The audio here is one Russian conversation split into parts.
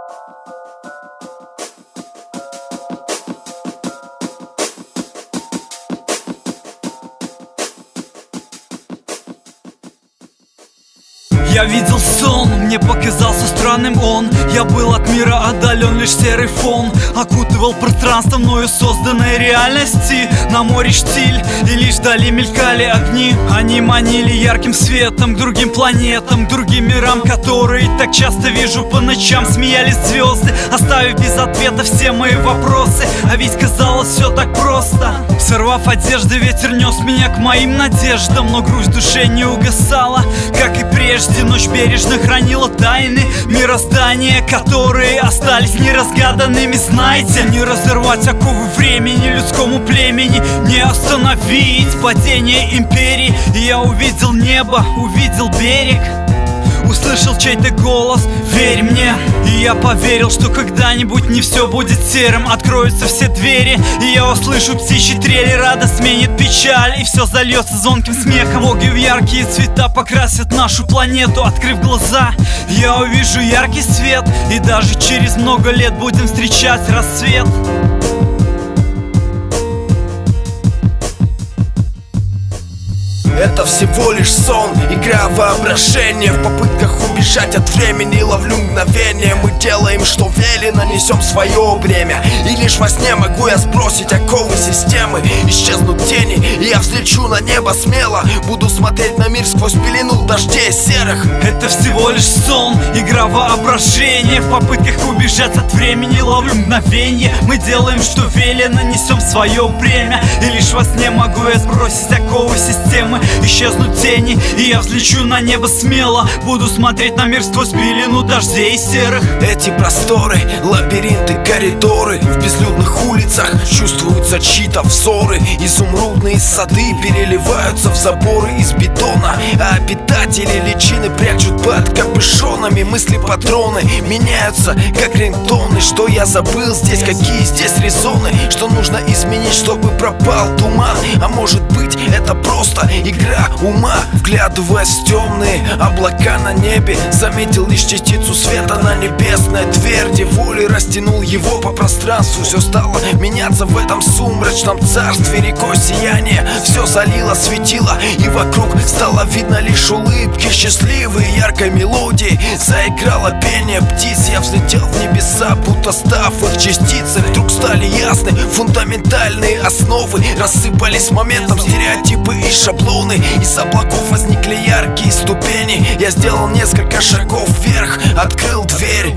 Я видел сон, мне показался странным он. Я был от мира отдален, лишь серый фон окутывал пространство мною созданной реальности. На море штиль, и лишь вдали мелькали огни. Они манили ярким светом к другим планетам, к другим мирам, которые так часто вижу по ночам. Смеялись звезды, оставив без ответа все мои вопросы. А ведь казалось все так просто. Сорвав одежды, ветер нес меня к моим надеждам. Но грусть в душе не угасала, как и прежде. Ночь бережно хранила тайны мироздания, которые остались неразгаданными. Знаете, не разорвать оковы времени людскому племени, не остановить падение империи. И я увидел небо, увидел берег, услышал чей-то голос: верь мне. И я поверил, что когда-нибудь не все будет серым. Откроются все двери, и я услышу птичьи трели. Радость сменит печаль, и все зальется звонким смехом. Боги в яркие цвета покрасят нашу планету. Открыв глаза, я увижу яркий свет, и даже через много лет будем встречать рассвет. Это всего лишь сон, игра воображения. В попытках убежать от времени ловлю мгновение. Мы делаем, что велено, несем свое бремя. И лишь во сне могу я сбросить оковы системы. Исчезнут тени, и я взлечу на небо смело. Буду смотреть на мир сквозь пелену дождей серых. Это всего лишь сон, игра воображения. В попытках убежать от времени ловлю мгновение. Мы делаем, что велено, несем свое бремя. И лишь во сне могу я сбросить оковы системы. Исчезнут тени, и я взлечу на небо смело. Буду смотреть на мир сквозь пелену дождей серых. Эти просторы, лабиринты, коридоры. В безлюдных улицах чувствуются чьи-то взоры. Изумрудные сады переливаются в заборы из бетона. А обитатели личины прячут под капюшонами. Мысли патроны меняются, как рингтоны. Что я забыл здесь, какие здесь резоны? Что нужно изменить, чтобы пропал туман? А может быть, это просто игра ума. Вглядываясь в темные облака на небе, заметил лишь частицу света на небесной тверди воли. Растянул его по пространству. Все стало меняться в этом сумрачном царстве. Рекой сияние все залило, светило, и вокруг стало видно лишь улыбки счастливые яркой мелодии. Заиграло пение птиц, я взлетел в небеса, будто став их частицей. Вдруг стали ясны фундаментальные основы. Рассыпались моментом стереотипы и шаблоны. Из облаков возникли яркие ступени. Я сделал несколько шагов вверх, открыл дверь.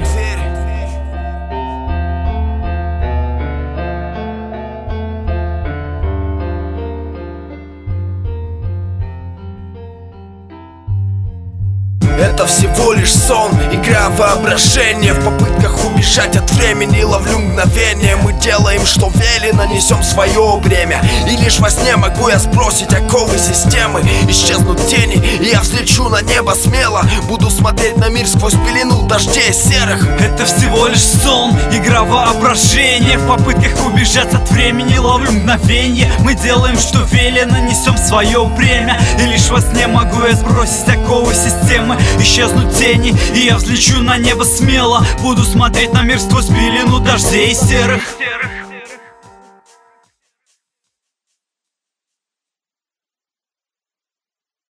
Это всего лишь сон, игра воображения. В попытках убежать от времени ловлю мгновение. Мы делаем, что велено, несем свое бремя. И лишь во сне могу я сбросить оковы системы. Исчезнут тени, и я взлечу на небо смело. Буду смотреть на мир сквозь пелену дождей серых. Это всего лишь сон, игра воображения. В попытках убежать от времени ловлю мгновение. Мы делаем, что велено, несем свое бремя. И лишь во сне могу я сбросить оковы системы. Исчезнут тени, и я взлечу на небо смело. Буду смотреть на мир сквозь пелену дождей серых.